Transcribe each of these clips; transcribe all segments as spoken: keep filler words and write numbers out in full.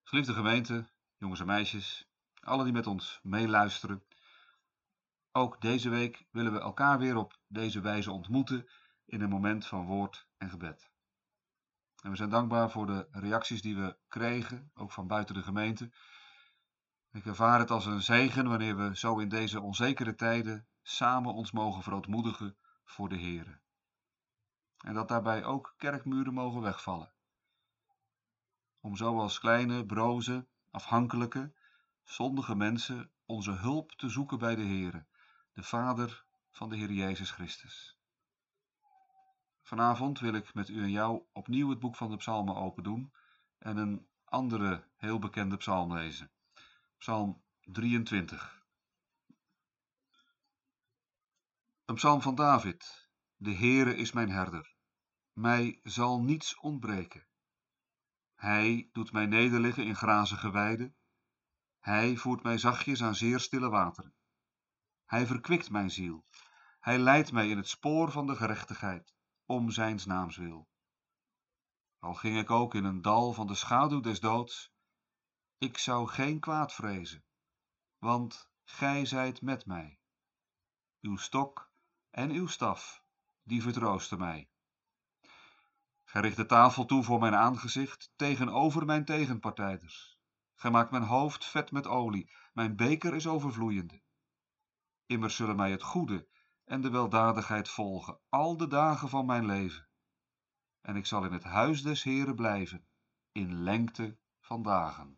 Geliefde gemeente, jongens en meisjes, alle die met ons meeluisteren. Ook deze week willen we elkaar weer op deze wijze ontmoeten in een moment van woord en gebed. En we zijn dankbaar voor de reacties die we kregen, ook van buiten de gemeente. Ik ervaar het als een zegen wanneer we zo in deze onzekere tijden samen ons mogen verootmoedigen voor de Heer. En dat daarbij ook kerkmuren mogen wegvallen. Om zo als kleine, broze, afhankelijke, zondige mensen onze hulp te zoeken bij de Heere, de Vader van de Heer Jezus Christus. Vanavond wil ik met u en jou opnieuw het boek van de Psalmen open doen en een andere heel bekende psalm lezen. Psalm drieëntwintig. Een psalm van David. De Heere is mijn herder. Mij zal niets ontbreken. Hij doet mij nederliggen in grazige weiden. Hij voert mij zachtjes aan zeer stille wateren. Hij verkwikt mijn ziel. Hij leidt mij in het spoor van de gerechtigheid, om zijns naams wil. Al ging ik ook in een dal van de schaduw des doods, ik zou geen kwaad vrezen, want gij zijt met mij. Uw stok en uw staf, die vertroosten mij. Gij richt de tafel toe voor mijn aangezicht, tegenover mijn tegenpartijders. Gij maakt mijn hoofd vet met olie, mijn beker is overvloeiende. Immers zullen mij het goede en de weldadigheid volgen, al de dagen van mijn leven. En ik zal in het huis des Heeren blijven, in lengte van dagen.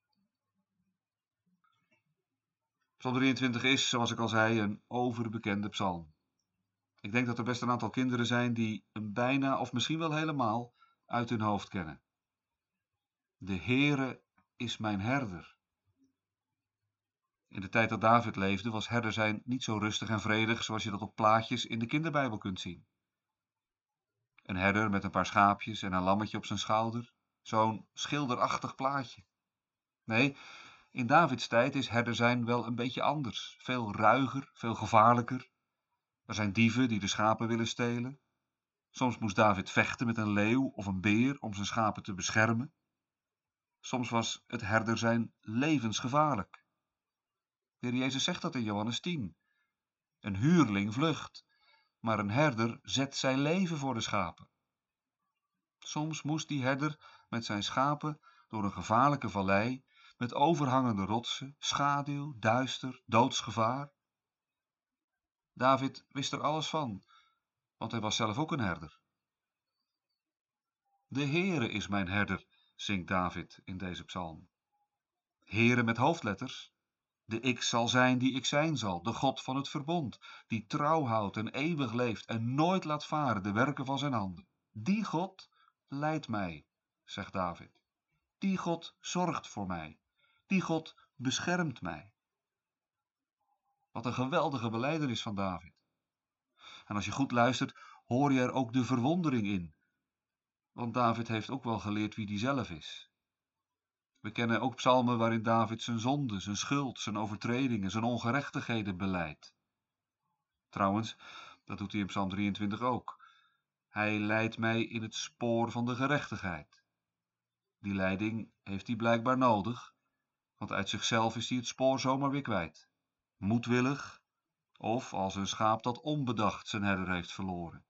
Psalm drieëntwintig is, zoals ik al zei, een overbekende psalm. Ik denk dat er best een aantal kinderen zijn die hem bijna of misschien wel helemaal uit hun hoofd kennen. De Heere is mijn herder. In de tijd dat David leefde was herder zijn niet zo rustig en vredig zoals je dat op plaatjes in de kinderbijbel kunt zien. Een herder met een paar schaapjes en een lammetje op zijn schouder, zo'n schilderachtig plaatje. Nee, in Davids tijd is herder zijn wel een beetje anders, veel ruiger, veel gevaarlijker. Er zijn dieven die de schapen willen stelen. Soms moest David vechten met een leeuw of een beer om zijn schapen te beschermen. Soms was het herder zijn levensgevaarlijk. De Heer Jezus zegt dat in Johannes tien. Een huurling vlucht, maar een herder zet zijn leven voor de schapen. Soms moest die herder met zijn schapen door een gevaarlijke vallei, met overhangende rotsen, schaduw, duister, doodsgevaar. David wist er alles van, want hij was zelf ook een herder. De Heere is mijn herder, zingt David in deze psalm. Heere met hoofdletters. De ik zal zijn die ik zijn zal, de God van het verbond, die trouw houdt en eeuwig leeft en nooit laat varen de werken van zijn handen. Die God leidt mij, zegt David. Die God zorgt voor mij. Die God beschermt mij. Wat een geweldige belijdenis van David. En als je goed luistert, hoor je er ook de verwondering in. Want David heeft ook wel geleerd wie die zelf is. We kennen ook psalmen waarin David zijn zonde, zijn schuld, zijn overtredingen, zijn ongerechtigheden belijdt. Trouwens, dat doet hij in psalm drieëntwintig ook. Hij leidt mij in het spoor van de gerechtigheid. Die leiding heeft hij blijkbaar nodig, want uit zichzelf is hij het spoor zomaar weer kwijt. Moedwillig, of als een schaap dat onbedacht zijn herder heeft verloren.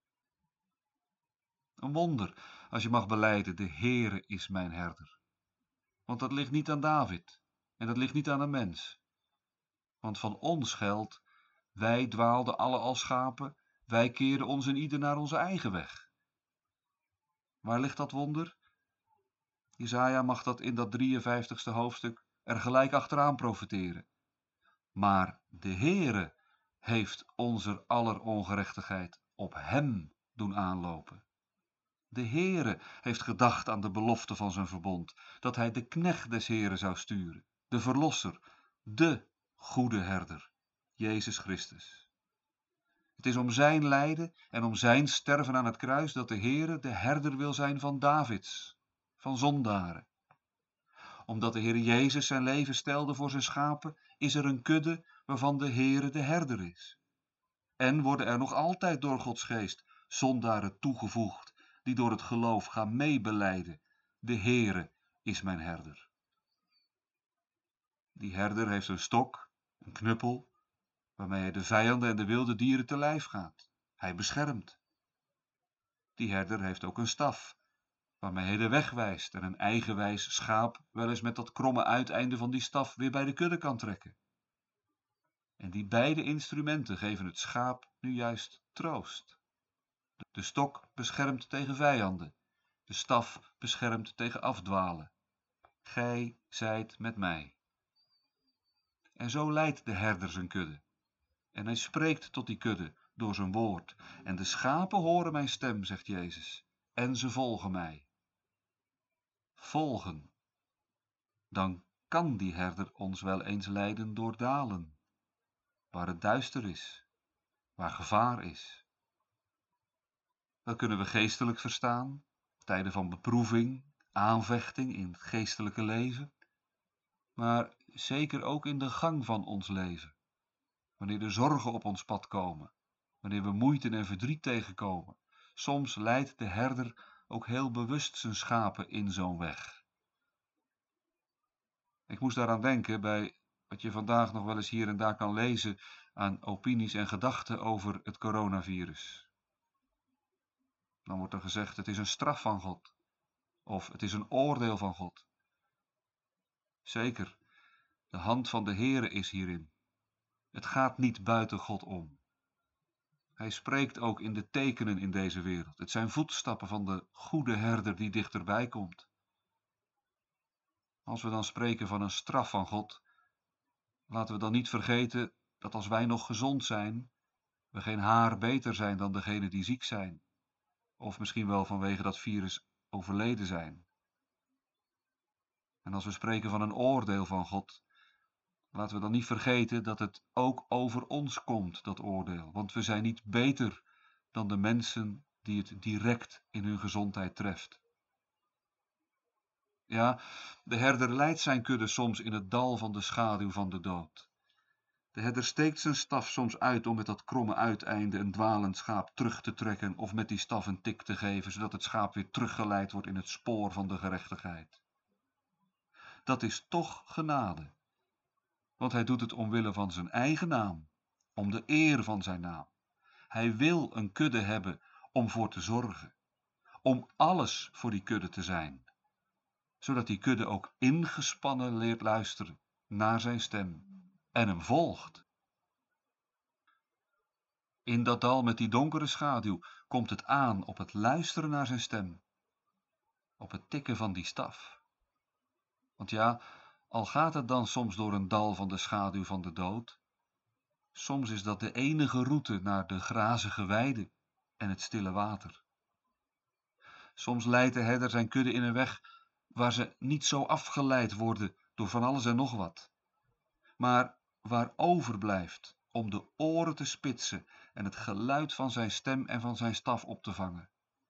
Een wonder als je mag belijden, de Heere is mijn herder. Want dat ligt niet aan David en dat ligt niet aan een mens. Want van ons geldt, wij dwaalden alle als schapen, wij keerden ons in ieder naar onze eigen weg. Waar ligt dat wonder? Jesaja mag dat in dat drieënvijftigste hoofdstuk er gelijk achteraan profeteren. Maar de Heere heeft onze aller ongerechtigheid op hem doen aanlopen. De Heere heeft gedacht aan de belofte van zijn verbond, dat hij de knecht des Heeren zou sturen, de verlosser, de goede herder, Jezus Christus. Het is om zijn lijden en om zijn sterven aan het kruis dat de Heere de herder wil zijn van Davids, van zondaren. Omdat de Heere Jezus zijn leven stelde voor zijn schapen, is er een kudde waarvan de Heere de herder is. En worden er nog altijd door Gods geest zondaren toegevoegd, die door het geloof gaan meebelijden. De Heere, is mijn herder. Die herder heeft een stok, een knuppel, waarmee hij de vijanden en de wilde dieren te lijf gaat. Hij beschermt. Die herder heeft ook een staf, waarmee hij de weg wijst en een eigenwijs schaap wel eens met dat kromme uiteinde van die staf weer bij de kudde kan trekken. En die beide instrumenten geven het schaap nu juist troost. De stok beschermt tegen vijanden, de staf beschermt tegen afdwalen. Gij zijt met mij. En zo leidt de herder zijn kudde. En hij spreekt tot die kudde door zijn woord. En de schapen horen mijn stem, zegt Jezus, en ze volgen mij. Volgen. Dan kan die herder ons wel eens leiden door dalen, waar het duister is, waar gevaar is. Dat kunnen we geestelijk verstaan, tijden van beproeving, aanvechting in het geestelijke leven, maar zeker ook in de gang van ons leven. Wanneer de zorgen op ons pad komen, wanneer we moeite en verdriet tegenkomen. Soms leidt de herder ook heel bewust zijn schapen in zo'n weg. Ik moest daaraan denken bij wat je vandaag nog wel eens hier en daar kan lezen aan opinies en gedachten over het coronavirus. Dan wordt er gezegd, het is een straf van God. Of het is een oordeel van God. Zeker, de hand van de Heere is hierin. Het gaat niet buiten God om. Hij spreekt ook in de tekenen in deze wereld. Het zijn voetstappen van de goede herder die dichterbij komt. Als we dan spreken van een straf van God, laten we dan niet vergeten dat als wij nog gezond zijn, we geen haar beter zijn dan degenen die ziek zijn. Of misschien wel vanwege dat virus overleden zijn. En als we spreken van een oordeel van God, laten we dan niet vergeten dat het ook over ons komt, dat oordeel. Want we zijn niet beter dan de mensen die het direct in hun gezondheid treft. Ja, de herder leidt zijn kudde soms in het dal van de schaduw van de dood. De herder steekt zijn staf soms uit om met dat kromme uiteinde een dwalend schaap terug te trekken of met die staf een tik te geven, zodat het schaap weer teruggeleid wordt in het spoor van de gerechtigheid. Dat is toch genade, want hij doet het omwille van zijn eigen naam, om de eer van zijn naam. Hij wil een kudde hebben om voor te zorgen, om alles voor die kudde te zijn, zodat die kudde ook ingespannen leert luisteren naar zijn stem en hem volgt. In dat dal met die donkere schaduw komt het aan op het luisteren naar zijn stem, op het tikken van die staf. Want ja, al gaat het dan soms door een dal van de schaduw van de dood, soms is dat de enige route naar de grazige weide en het stille water. Soms leidt de herder zijn kudde in een weg waar ze niet zo afgeleid worden door van alles en nog wat, maar waar overblijft om de oren te spitsen en het geluid van zijn stem en van zijn staf op te vangen.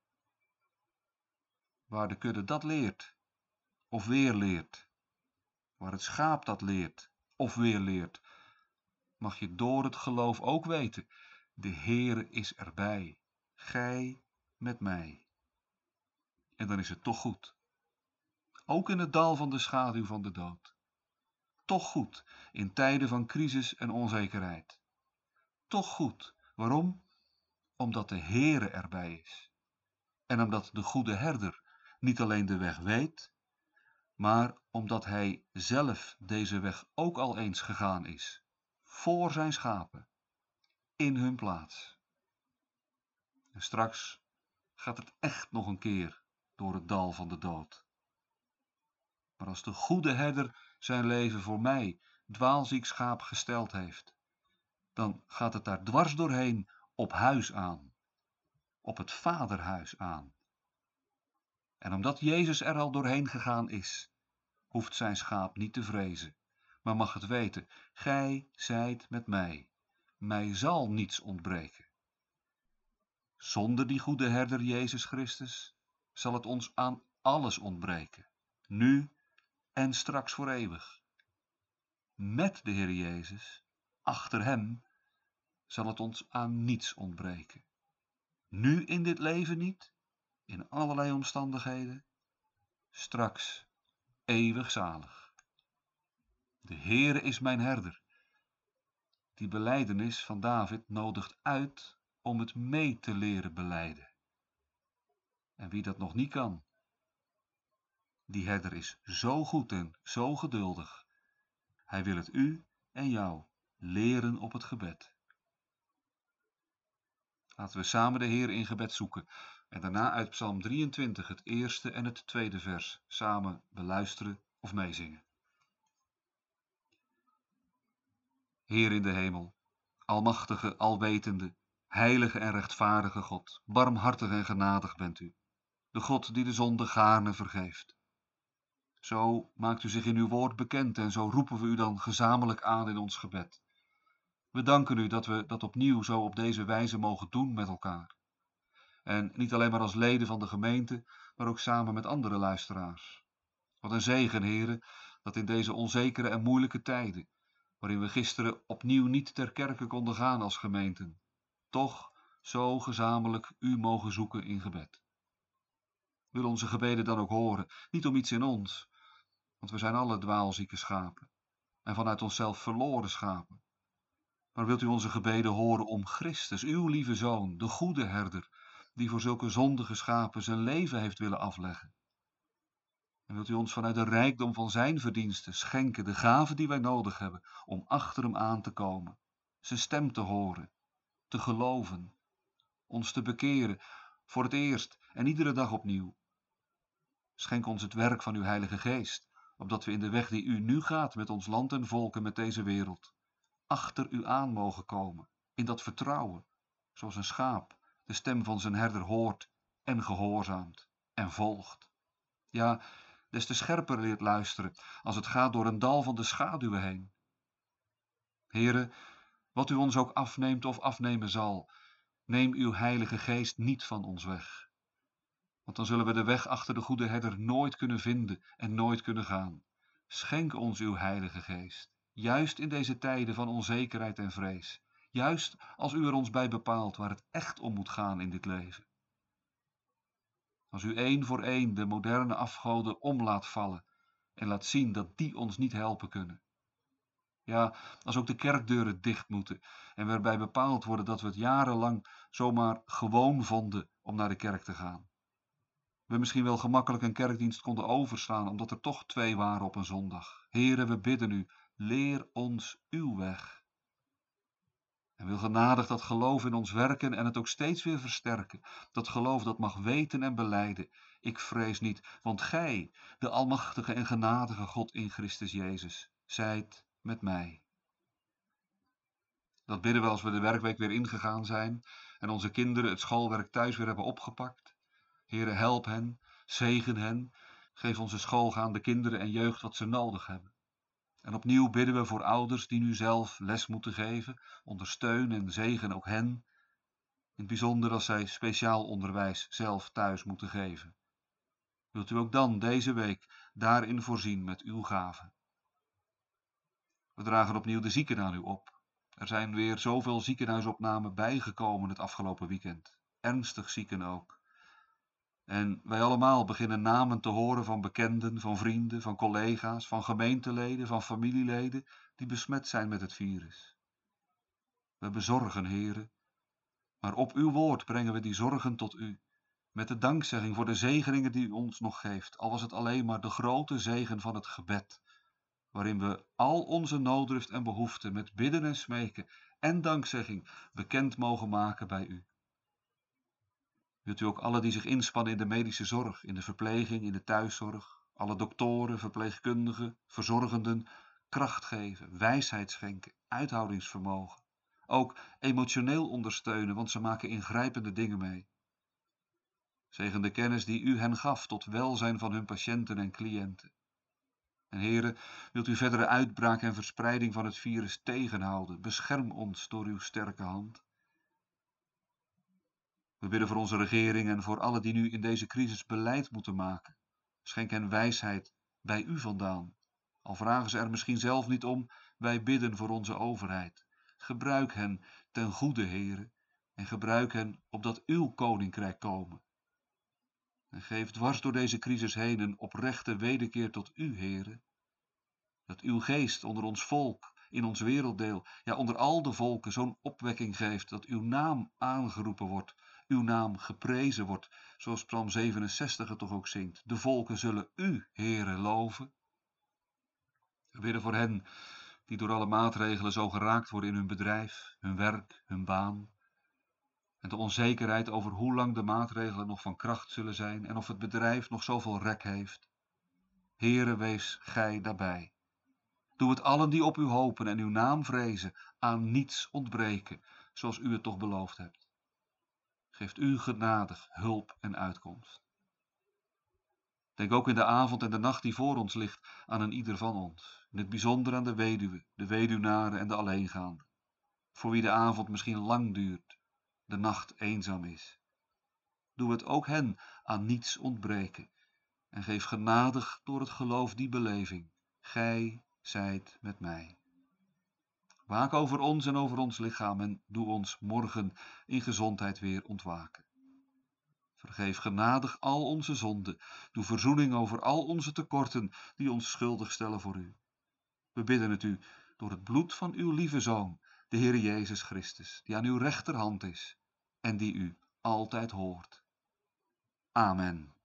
Waar de kudde dat leert, of weer leert, waar het schaap dat leert, of weer leert, mag je door het geloof ook weten, de Heere is erbij, gij met mij. En dan is het toch goed, ook in het dal van de schaduw van de dood. Toch goed in tijden van crisis en onzekerheid. Toch goed, waarom? Omdat de Heere erbij is. En omdat de goede herder niet alleen de weg weet, maar omdat hij zelf deze weg ook al eens gegaan is, voor zijn schapen, in hun plaats. En straks gaat het echt nog een keer door het dal van de dood. Maar als de goede herder zijn leven voor mij, dwaalziek schaap, gesteld heeft, dan gaat het daar dwars doorheen op huis aan, op het vaderhuis aan. En omdat Jezus er al doorheen gegaan is, hoeft zijn schaap niet te vrezen, maar mag het weten, gij zijt met mij, mij zal niets ontbreken. Zonder die goede herder Jezus Christus zal het ons aan alles ontbreken, nu en straks voor eeuwig. Met de Heer Jezus, achter hem, zal het ons aan niets ontbreken. Nu in dit leven niet, in allerlei omstandigheden, straks eeuwig zalig. De Heere is mijn herder. Die belijdenis van David nodigt uit om het mee te leren belijden. En wie dat nog niet kan, die herder is zo goed en zo geduldig. Hij wil het u en jou leren op het gebed. Laten we samen de Heer in gebed zoeken en daarna uit Psalm drieëntwintig het eerste en het tweede vers samen beluisteren of meezingen. Heer in de hemel, almachtige, alwetende, heilige en rechtvaardige God, barmhartig en genadig bent u, de God die de zonde gaarne vergeeft. Zo maakt u zich in uw woord bekend en zo roepen we u dan gezamenlijk aan in ons gebed. We danken u dat we dat opnieuw zo op deze wijze mogen doen met elkaar. En niet alleen maar als leden van de gemeente, maar ook samen met andere luisteraars. Wat een zegen, heren, dat in deze onzekere en moeilijke tijden, waarin we gisteren opnieuw niet ter kerke konden gaan als gemeenten, toch zo gezamenlijk u mogen zoeken in gebed. Wil onze gebeden dan ook horen, niet om iets in ons, want we zijn alle dwaalzieke schapen en vanuit onszelf verloren schapen. Maar wilt u onze gebeden horen om Christus, uw lieve Zoon, de goede herder, die voor zulke zondige schapen zijn leven heeft willen afleggen. En wilt u ons vanuit de rijkdom van zijn verdiensten schenken de gaven die wij nodig hebben om achter hem aan te komen, zijn stem te horen, te geloven, ons te bekeren voor het eerst en iedere dag opnieuw. Schenk ons het werk van uw Heilige Geest, opdat we in de weg die u nu gaat met ons land en volk en met deze wereld, achter u aan mogen komen, in dat vertrouwen, zoals een schaap de stem van zijn herder hoort en gehoorzaamt en volgt. Ja, des te scherper leert luisteren als het gaat door een dal van de schaduwen heen. Heere, wat u ons ook afneemt of afnemen zal, neem uw Heilige Geest niet van ons weg. Want dan zullen we de weg achter de goede herder nooit kunnen vinden en nooit kunnen gaan. Schenk ons uw Heilige Geest, juist in deze tijden van onzekerheid en vrees. Juist als u er ons bij bepaalt waar het echt om moet gaan in dit leven. Als u één voor één de moderne afgoden om laat vallen en laat zien dat die ons niet helpen kunnen. Ja, als ook de kerkdeuren dicht moeten en we erbij bepaald worden dat we het jarenlang zomaar gewoon vonden om naar de kerk te gaan. We misschien wel gemakkelijk een kerkdienst konden overslaan omdat er toch twee waren op een zondag. Heere, we bidden u, leer ons uw weg. En wil genadig dat geloof in ons werken en het ook steeds weer versterken. Dat geloof dat mag weten en belijden. Ik vrees niet, want gij, de almachtige en genadige God in Christus Jezus, zijt met mij. Dat bidden we als we de werkweek weer ingegaan zijn en onze kinderen het schoolwerk thuis weer hebben opgepakt. Heere, help hen, zegen hen, geef onze schoolgaande kinderen en jeugd wat ze nodig hebben. En opnieuw bidden we voor ouders die nu zelf les moeten geven, ondersteun en zegen ook hen, in het bijzonder als zij speciaal onderwijs zelf thuis moeten geven. Wilt u ook dan deze week daarin voorzien met uw gaven? We dragen opnieuw de zieken aan u op. Er zijn weer zoveel ziekenhuisopnamen bijgekomen het afgelopen weekend, ernstig zieken ook. En wij allemaal beginnen namen te horen van bekenden, van vrienden, van collega's, van gemeenteleden, van familieleden die besmet zijn met het virus. We bezorgen, heren, maar op uw woord brengen we die zorgen tot u, met de dankzegging voor de zegeningen die u ons nog geeft, al was het alleen maar de grote zegen van het gebed, waarin we al onze nooddruft en behoeften met bidden en smeken en dankzegging bekend mogen maken bij u. Wilt u ook alle die zich inspannen in de medische zorg, in de verpleging, in de thuiszorg, alle doktoren, verpleegkundigen, verzorgenden, kracht geven, wijsheid schenken, uithoudingsvermogen. Ook emotioneel ondersteunen, want ze maken ingrijpende dingen mee. Zegen de kennis die u hen gaf tot welzijn van hun patiënten en cliënten. En heren, wilt u verdere uitbraak en verspreiding van het virus tegenhouden. Bescherm ons door uw sterke hand. We bidden voor onze regering en voor allen die nu in deze crisis beleid moeten maken. Schenk hen wijsheid bij u vandaan. Al vragen ze er misschien zelf niet om, wij bidden voor onze overheid. Gebruik hen ten goede, heren, en gebruik hen opdat uw koninkrijk komen. En geef dwars door deze crisis heen een oprechte wederkeer tot u, Heere. Dat uw geest onder ons volk, in ons werelddeel, ja onder al de volken zo'n opwekking geeft dat uw naam aangeroepen wordt, uw naam geprezen wordt, zoals Psalm zevenenzestig het toch ook zingt. De volken zullen u, Heere, loven. We bidden voor hen die door alle maatregelen zo geraakt worden in hun bedrijf, hun werk, hun baan. En de onzekerheid over hoe lang de maatregelen nog van kracht zullen zijn en of het bedrijf nog zoveel rek heeft. Heere, wees gij daarbij. Doe het allen die op u hopen en uw naam vrezen, aan niets ontbreken, zoals u het toch beloofd hebt. Geeft u genadig hulp en uitkomst. Denk ook in de avond en de nacht die voor ons ligt aan een ieder van ons. In het bijzonder aan de weduwe, de weduwnaren en de alleengaanden. Voor wie de avond misschien lang duurt, de nacht eenzaam is. Doe het ook hen aan niets ontbreken. En geef genadig door het geloof die beleving. Gij zijt met mij. Waak over ons en over ons lichaam en doe ons morgen in gezondheid weer ontwaken. Vergeef genadig al onze zonden. Doe verzoening over al onze tekorten die ons schuldig stellen voor u. We bidden het u door het bloed van uw lieve Zoon, de Heer Jezus Christus, die aan uw rechterhand is en die u altijd hoort. Amen.